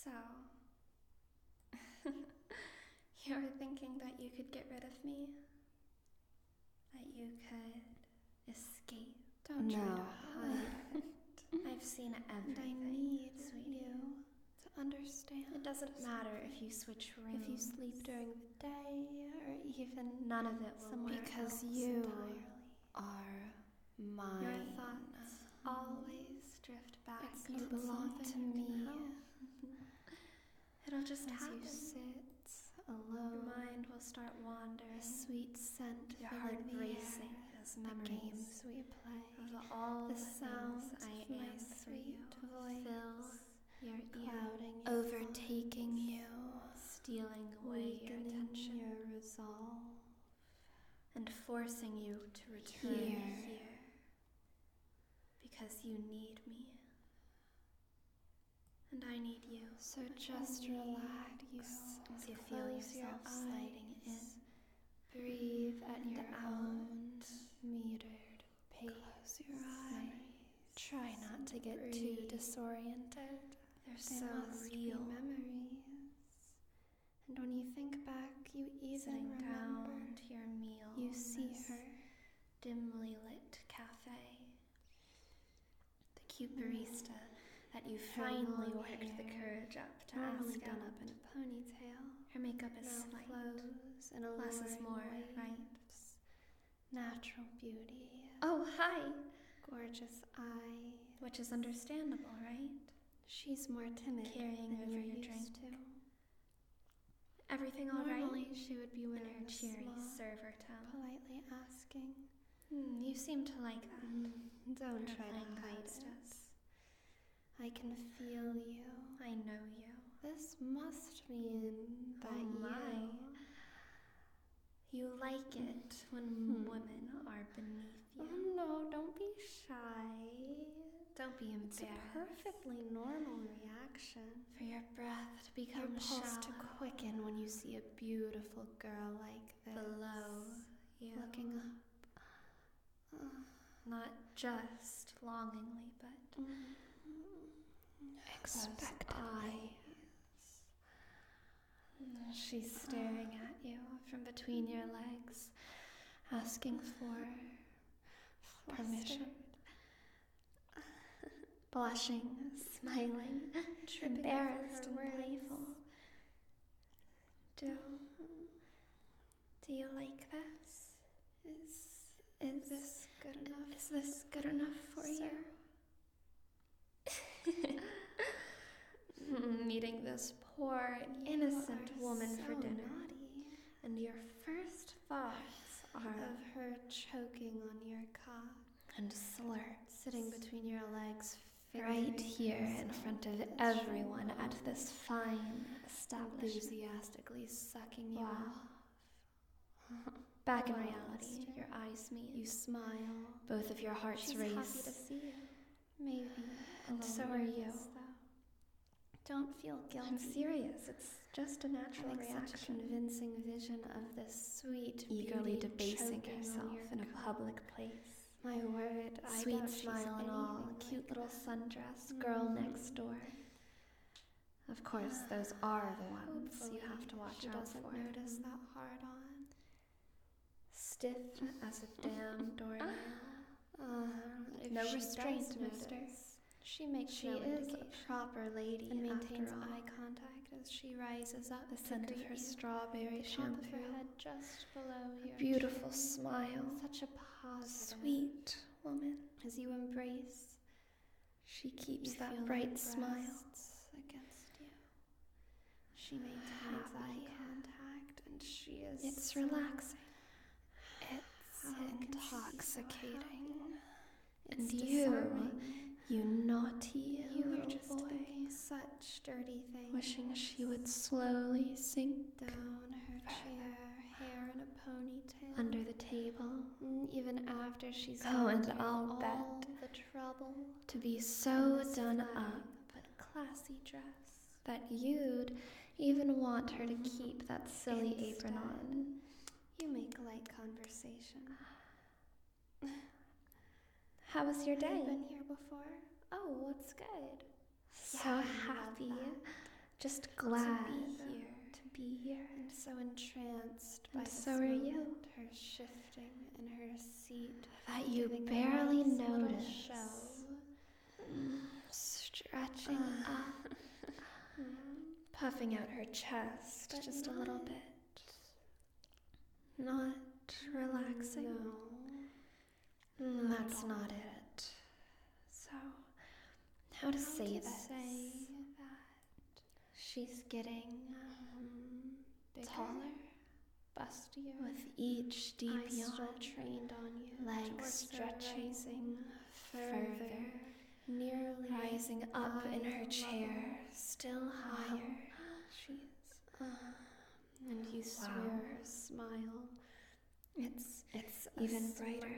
So, you were thinking that you could get rid of me? That you could escape? Don't try to hide it. I've seen everything, And I need sweetie. you to understand. It doesn't matter if you switch rooms. If you sleep during the day, or even none of it will somewhere work. Because you are mine. Your thoughts always drift back. You belong to me. It'll just As happen. you sit alone, Your mind will start wandering. a sweet scent Your filling heart the racing air. as The memories games we play, of all the the sounds things I of my am for sweet you voice, fills your clouding ear, your overtaking thoughts, you, stealing away your weakening attention, your resolve, and forcing you to return here because you need me. And I need you. So just relax As you and feel close your yourself sliding in. Breathe at and your out. own metered pace. Close your eyes. Try not to get too disoriented. They're They so must be real. memories. And when you think back, you even Sitting remember. down to your meal. You in see this her. dimly lit cafe. The cute barista that you Her finally long worked the hair, courage up to normally ask done out. up in a ponytail. Her makeup is Now slight. flows in a Less is more, right? Natural beauty. Oh, hi! Gorgeous eyes. Which is understandable, right? She's more timid Carrying than over you're your used drink. to. Everything all right? Normally, she would be In wearing her a cheery small, server tone. politely asking. You seem to like that. Don't Her try to playing hide hostess. it. I can feel you. I know you. This must mean that Oh my. You like it when women are beneath you. Oh no, don't be shy. Don't be It's a embarrassed. perfectly normal reaction. For your breath to Your become pulse to shallow quicken when you see a beautiful girl like this. below you. Looking up. Not just longingly, but Expectantly. she's staring at you from between your legs, asking for permission. Blushing, smiling, embarrassed and playful. Do you like this? Is this good enough? Is this good enough for you? Meeting this poor, innocent woman for dinner. Naughty. And your first thoughts are Of her choking on your cock, and slur sitting between your legs, right here in front of everyone at this fine establishment. enthusiastically sucking you Wow. off. Back in Wow. reality, your eyes meet. You smile. Both of your hearts She's race. happy to see you. Maybe. And a so little are you. nervous, though. Don't feel guilty. I'm serious. It's just a natural Having such a reaction. convincing vision of this sweet, Eagerly beauty debasing choking on herself your in a cock. public place. My word, I Sweet doubt she's smile and all, anything cute like little that. sundress, girl next door. Of course, those are the ones Hopefully, you have to watch she out doesn't for. notice that hard on. Stiff as a damn doornail. If No she restraint, does mister. notice, she makes She no is a indication proper lady and maintains after all. eye contact as she rises up The to scent of greet her you. strawberry The top of shampoo. her head just below your Beautiful chin. smile. Such a positive. Sweet woman. As you embrace, She keeps you that feel bright her smile. breasts against you. She maintains eye Happy. contact, and she is. It's so relaxing. It's How can she be so intoxicating. And It's you, disarming. you naughty You were little just boy, thinking such dirty things. wishing she would slowly sink Down her chair, hair in a ponytail. under the table, Even after she's Oh, gone and through I'll all bet the trouble. to be so This done flattering up but classy dress that you'd even want her to keep that silly apron on. You make light conversation. How was your Have you day? been here before? Oh, what's good? So Yeah, I love happy. that. just glad to be here, and so entranced by and this so are you. moment, her shifting in her seat, That you giving a barely nice little notice. show. Stretching up, puffing out her chest But just a little not- bit. Not relaxing. No, That's at not all. it. So, how to say this? Say that She's getting bigger, taller bustier. with each deep I still yawn. trained on you. Legs torso stretching rising further, nearly rising up in her eye chair, level. still higher. She's and you swear her smile. It's a even smirk. brighter.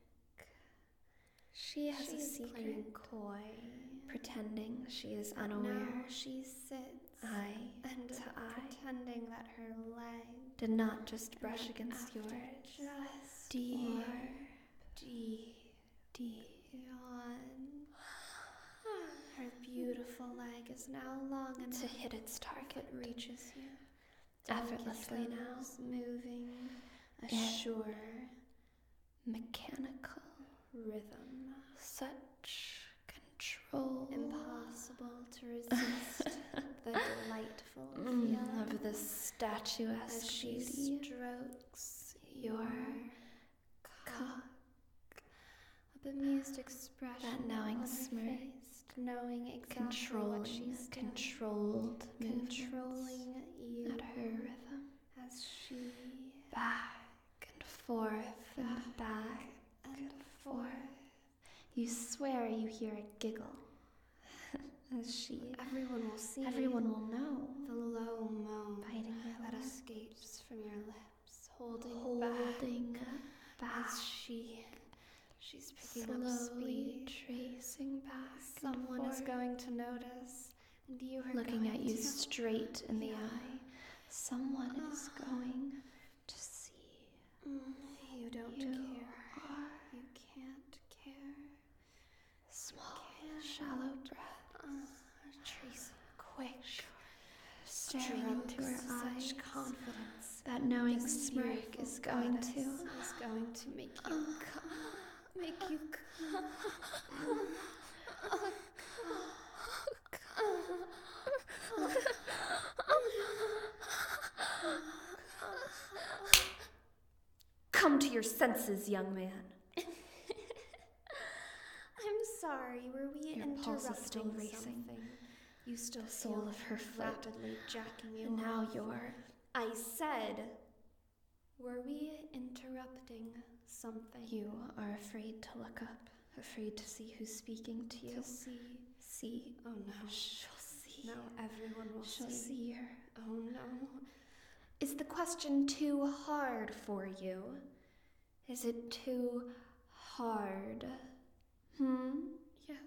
She has a She's playing secret, coy. pretending she is But unaware. now she sits Eye and to eye. pretending that her leg Did not just brush and against after yours. just Deep, more deep, deep. yawn. Her beautiful leg is now long enough To hit its if target. it reaches you. Effortlessly Delicate now. toes moving a Yeah. sure Mechanical. rhythm. Such control. Impossible to resist the delightful feeling Of this statuesque as she beauty. strokes Your your cock. a bemused expression That knowing on her smirk. face, knowing exactly what she's doing, Controlled movements controlling you at her rhythm. as she Back and forth and back and forth. You swear you hear a giggle as she. Everyone will see. Everyone will know. the low moan Biting her that lip. escapes from your lips, holding back as she's picking up slowly speed. tracing back. Someone and is forth. going to notice, and you are Looking going at you to straight in the Yeah. eye. Someone is going to see You don't you care. are. You can't care. Small, shallow breath. Tracy, Quick. Staring into her eyes. such confidence. That knowing This smirk beautiful is going goddess to. is going to make you come. Make you come. Come to your senses, young man. I'm sorry, were we Your interrupting pulse is still racing. something? You still The sole feel of her foot. rapidly jacking you And now off. you're. I said, were we interrupting something? You are afraid to look up, afraid to see who's speaking to you. To see. See. Oh no. She'll see. No, everyone will She'll see. see her. Oh no. Is the question too hard for you? Is it too hard? Yes.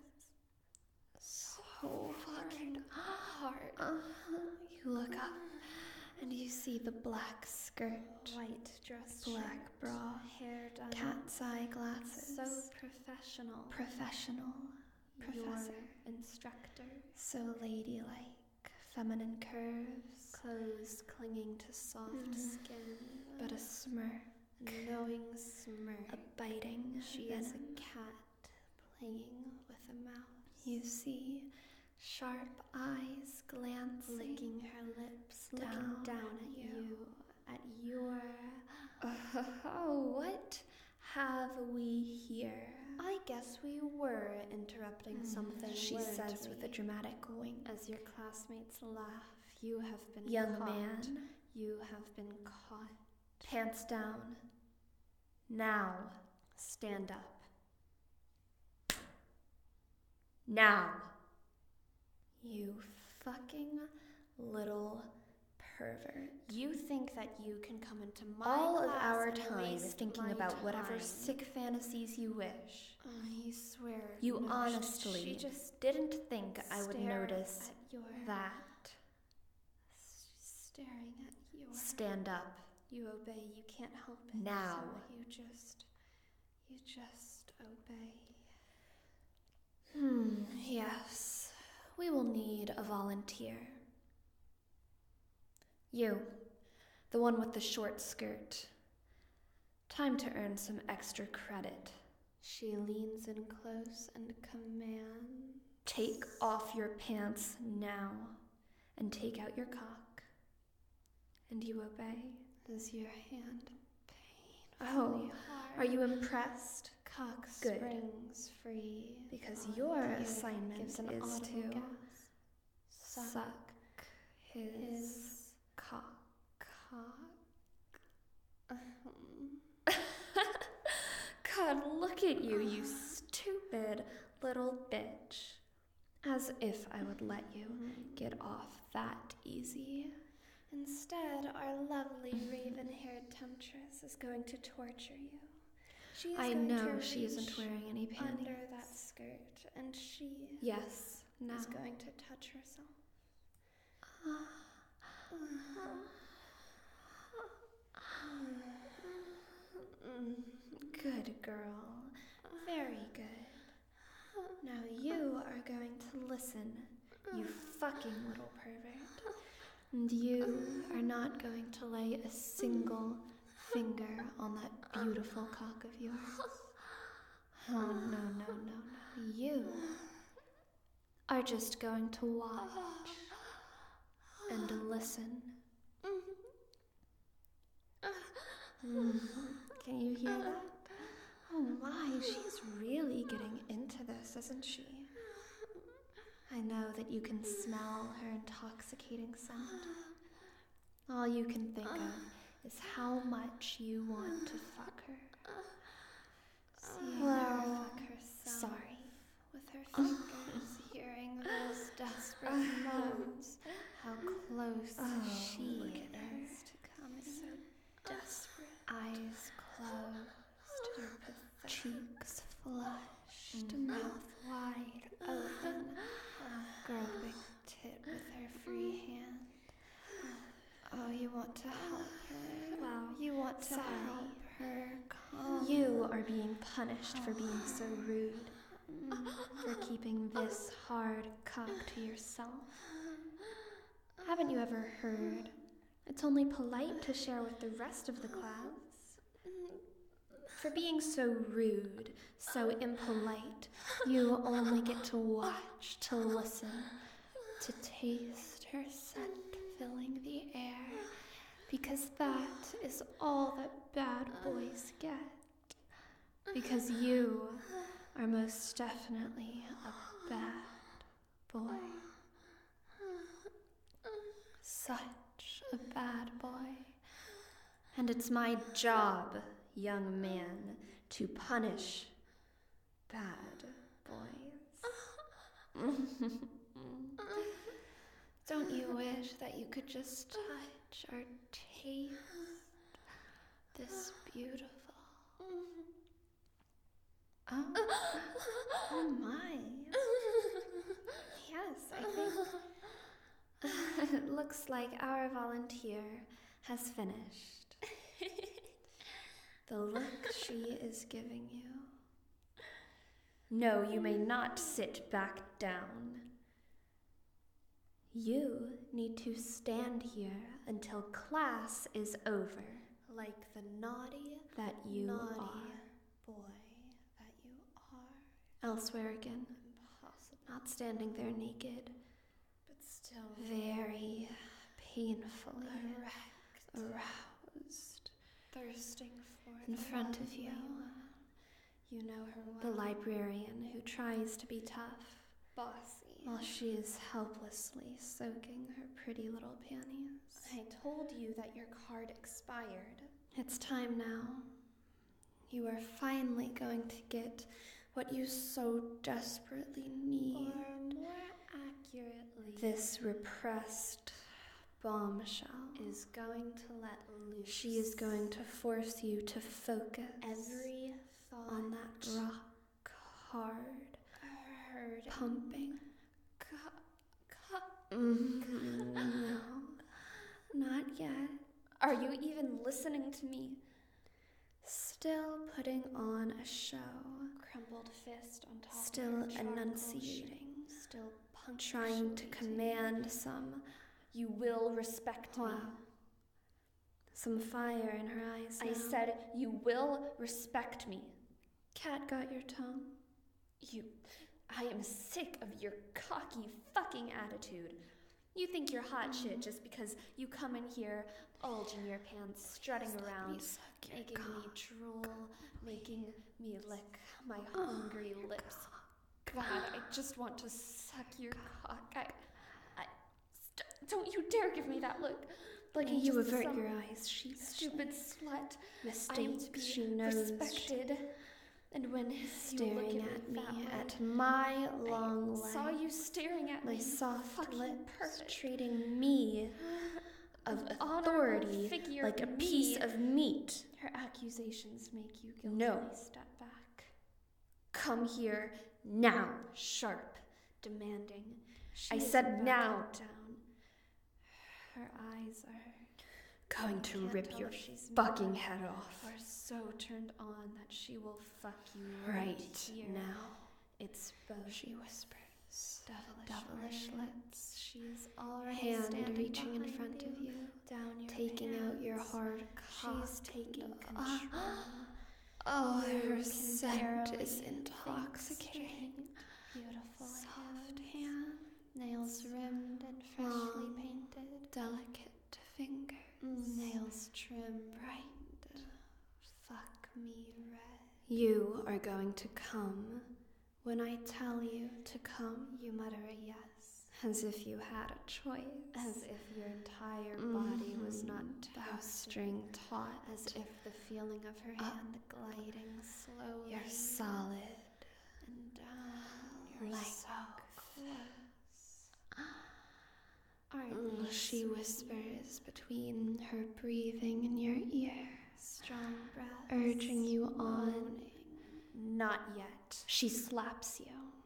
So hard. You look up and you see the black skirt, White dress, black shirt, bra, hair done. cat's eye glasses. So professional. Professional. Professor. Your instructor. So ladylike. Feminine curves. Clothes clinging to soft skin. But a smirk. A knowing smirk. A biting She is venom. a cat playing with a mouse. You see sharp eyes glancing. Licking her lips, Down looking down at at you. you, at your... Oh, what have we here? I guess we were interrupting something, She weren't says with a we? dramatic wink. As your classmates laugh, you have been Young caught. man, You have been caught. pants down. Now. Stand up. Now. You fucking little pervert. You think that you can come into my All of class our and time is waste thinking my about whatever time? sick fantasies you wish. I swear. You no, honestly she just didn't think I would stare notice at your that. staring at your. Stand up. You obey. You can't help it. Now. So you just obey. Yes. We will need a volunteer. You, the one with the short skirt. Time to earn some extra credit. She leans in close and commands. Take off your pants now and take out your cock. And you obey. Is your hand Oh, are you impressed? Cock Good. springs free. Because your assignment gives an is audible to gasp. suck his cock. God, look at you, you stupid little bitch. As if I would let you get off that easy. Instead, our lovely raven-haired temptress is going to torture you. She is I going know to she isn't reach wearing any panties. under that skirt, and she Yes, now. is going to touch herself. Good girl. Very good. Now you are going to listen, you fucking little pervert. And you are not going to lay a single finger on that beautiful cock of yours. Oh, no. You are just going to watch and listen. Can you hear that? Oh my, she's really getting into this, isn't she? I know that you can smell her intoxicating scent. All you can think of is how much you want to fuck her. Seeing Well, her fuck herself sorry. with her fingers, hearing those desperate moans, how close she look at her. is to coming. So desperate. Eyes closed, Her pathetic cheeks flushed, mouth wide open, groping tit with her free hand. Oh, you want to help her. Wow, You want to sorry. help her calm. You are being punished for being so rude, for keeping this hard cock to yourself. Haven't you ever heard? It's only polite to share with the rest of the class. For being so rude, so impolite, you only get to watch, to listen, to taste her scent filling the air, because that is all that bad boys get. Because you are most definitely a bad boy. Such a bad boy. And it's my job, young man, to punish bad boys. Don't you wish that you could just touch or taste this beautiful? Oh my. Yes, I think. It looks like our volunteer has finished. The look she is giving you. No, you may not sit back down. You need to stand here until class is over. Like the naughty That you are. boy that you are. Elsewhere again. Impossible. Not standing there naked. But still Very painfully erect. aroused. Thirsting for In the front of lovely you. one. You know her The well. librarian who tries to be tough Bossy. while she is helplessly soaking her pretty little panties. I told you that your card expired. It's time now. You are finally going to get what you so desperately need. Or more accurately, This repressed bombshell is going to let loose. She is going to force you to focus every thought on that rock hard heard pumping. Mm-hmm. No, not yet. Are you even listening to me? Still putting on a show. Crumpled fist on top Still of her charcoal enunciating. sheet. Still punctuating Trying to command some You will respect me. Wow. Some fire in her eyes now. I said you will respect me. Cat got your tongue. I am sick of your cocky fucking attitude. You think you're hot shit just because you come in here, bulge in your pants, strutting around, making me drool, making me lick my hungry lips. God, I just want to suck your cock. Don't you dare give me that look. Like you avert your eyes, sheepishly. Stupid slut. Mistakes she knows. Respected. And when staring you look at me, way, at my long legs, saw you staring at my me, soft lips, perfect. treating me of authority like a piece of meat. Her accusations make you guilty. No. Step back. Come here now. Sharp, demanding. I said now. Down. Her eyes are going to rip your she's fucking head off. Are so turned on that she will fuck you right here. now. It's both. She whispers. Devilish lips. She's already hand standing reaching in behind front of you, down your taking hands. out your hard cock. She's taking control. Oh, You her can scent barely is think intoxicating. straight. Beautiful Soft hands. hand, Nails rimmed and freshly long, painted. delicate fingers, Nails trimmed. bright. Fuck me red. You are going to come when I tell you to come. You mutter a yes. As if you had a choice. As if your entire body was not bowstring taut. As if the feeling of her hand gliding slowly. You're solid. And down. You're You're like so close. Aren't you She sweet? whispers between her breathing in your ear, Strong breaths. urging you on. moaning. Not yet. She slaps you.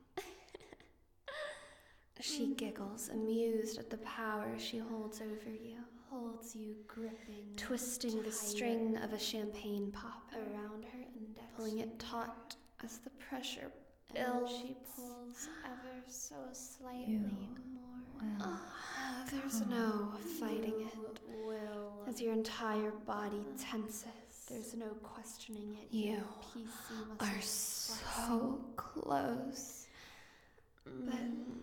She giggles, amused at the power she holds over you, Holds you gripping. twisting the tighter string of a champagne popper, around her index. pulling it taut as the pressure And builds. she pulls ever so slightly You more. There's no fighting it, Will. as your entire body tenses. There's no questioning it. You Your PC must are be so close. But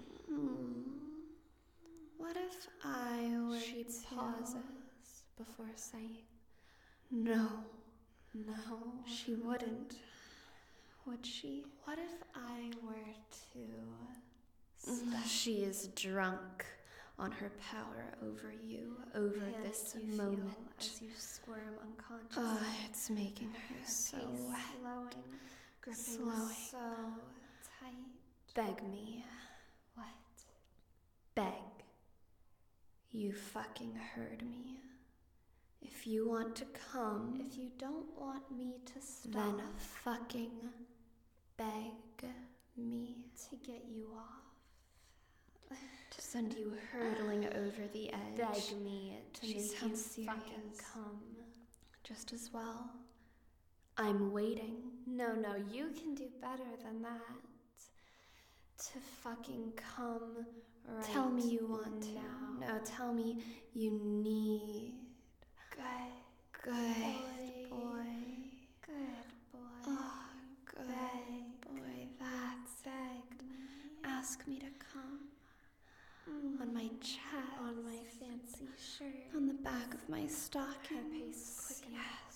what if I were She to... pauses before saying, No, no. she wouldn't. Would she? What if I were to She is drunk on her power over you, over hand this you feel moment. as you squirm unconsciously? It's making her so Pace wet. slowing, gripping Slowing. so tight. Beg me. What? Beg. You fucking heard me. If you want to come, If you don't want me to stop, then fucking beg me. to get you off, To send you hurtling over the edge. beg me to She make you sounds fucking serious. come. Just as well. I'm waiting. No, you can do better than that. To fucking come right Tell me you want to. now. No, tell me you need. Good Good boy. Good boy. Oh, good Beg boy. That's begged me. Ask me to come. On my chest. On my fancy shirt. On the back of my stocking. Her pace quickens.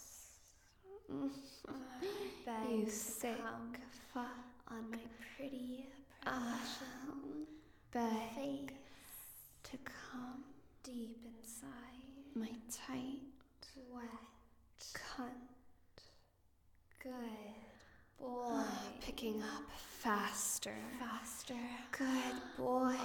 Yes. Beg You to sick come fuck. on my pretty Ah, professional Beg face to come. deep inside. My tight Wet. cunt. Good boy. Picking up faster. Faster. Good boy.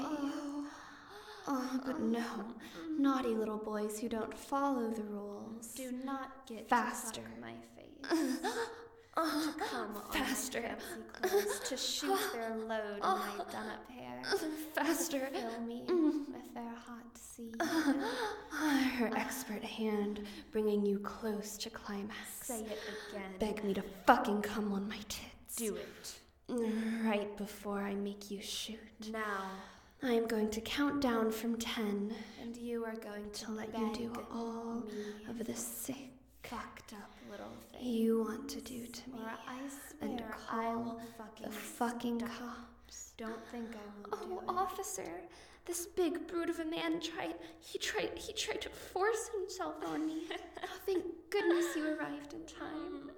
But no. Naughty little boys who don't follow the rules. Do not get Faster. to fuck my face. To come on Faster. my fancy clothes. To shoot their load in my done-up hair. Faster. Fill me with their hot seed. Her expert hand bringing you close to climax. Say it again. Beg me to fucking come on my tits. Do it. Right before I make you shoot. Now. I am going to count down from 10 And you are going to let you do all of the sick, fucked up little things you want to do to me, or I swear and I call will the fucking stop. cops. Don't think I won't do Oh, it. officer, this big brute of a man tried to force himself on me. Oh, thank goodness you arrived in time.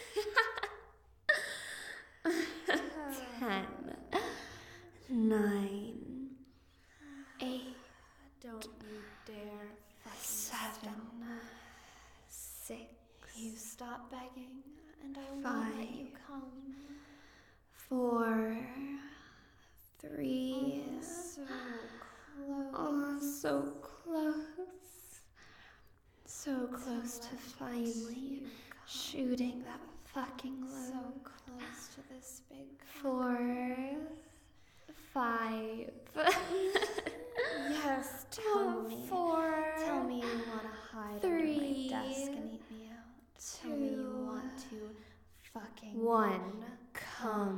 10, 9, 8, Don't you dare fucking 7, stop. 6, You stop begging, and I will 5, let you come. 4, 3. So close. Oh, so close. So close to finally shooting that fucking load. So close to this big 4, 5. Yes, tell me. 4. Tell me you want to hide 3, under my desk and eat me out. Tell me you want to fucking 1. Come.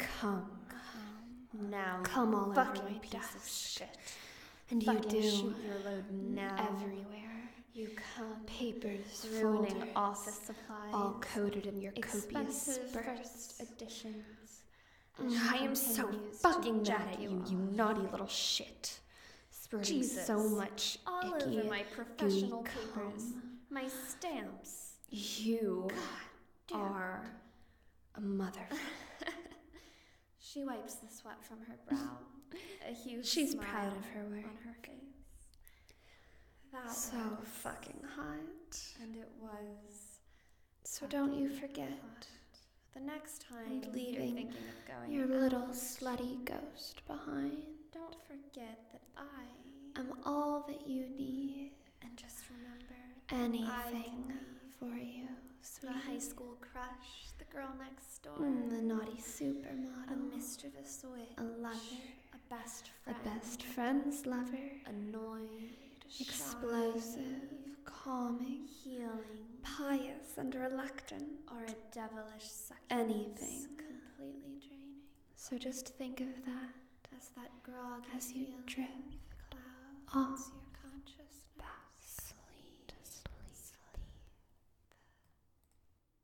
Now, Come all over fucking my piece of desk. shit. And you Fucking do. shoot your load now. Everywhere. You come Papers, ruining folders, office supplies. all coated in your copious expensive spurts. first editions. I am so Continues to fucking mad jack at you you, off. you naughty little shit. Spurting Jesus. so much All icky, over my professional gooey papers. cum. My stamps. You damn are a mother. She wipes the sweat from her brow. A huge She's smile proud of her work. on her face. That So was, fucking hot. and it was. So don't you fucking forget hot. The next time And you're leaving thinking of going your out, little slutty ghost behind. don't forget that I I'm all that you need. and just remember Anything I for you, the high sweetie. school crush, the girl next door, The naughty a supermodel. mischievous witch, A lover. a best A friend, best friend's lover. annoyed, Explosive, calming, healing, pious, and reluctant. or a devilish succubus, Anything. completely draining. So just think of that As that grog as you feeling drift clouds off